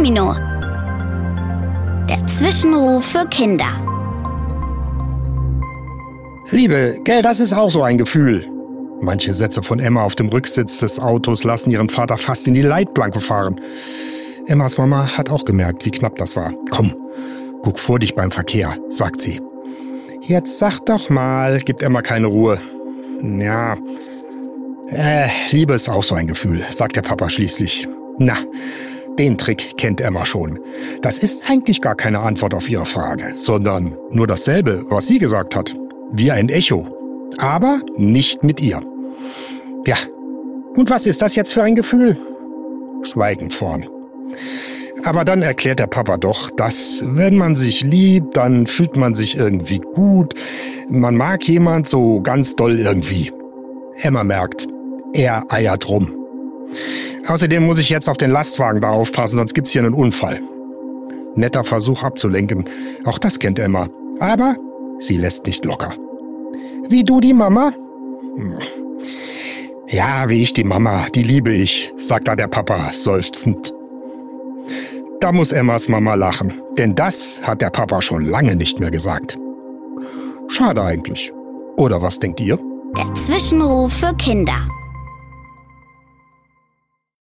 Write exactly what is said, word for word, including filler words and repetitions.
Domino. Der Zwischenruf für Kinder. Liebe, gell, das ist auch so ein Gefühl. Manche Sätze von Emma auf dem Rücksitz des Autos lassen ihren Vater fast in die Leitplanke fahren. Emmas Mama hat auch gemerkt, wie knapp das war. Komm, guck vor dich beim Verkehr, sagt sie. Jetzt sag doch mal, gibt Emma keine Ruhe. Ja, äh, Liebe ist auch so ein Gefühl, sagt der Papa schließlich. Na, den Trick kennt Emma schon. Das ist eigentlich gar keine Antwort auf ihre Frage, sondern nur dasselbe, was sie gesagt hat. Wie ein Echo. Aber nicht mit ihr. Ja, und was ist das jetzt für ein Gefühl? Schweigen vorn. Aber dann erklärt der Papa doch, dass, wenn man sich liebt, dann fühlt man sich irgendwie gut. Man mag jemand so ganz doll irgendwie. Emma merkt, er eiert rum. Außerdem muss ich jetzt auf den Lastwagen da aufpassen, sonst gibt's hier einen Unfall. Netter Versuch abzulenken. Auch das kennt Emma. Aber sie lässt nicht locker. Wie du die Mama? Ja, wie ich die Mama, die liebe ich, sagt da der Papa seufzend. Da muss Emmas Mama lachen, denn das hat der Papa schon lange nicht mehr gesagt. Schade eigentlich. Oder was denkt ihr? Der Zwischenruf für Kinder.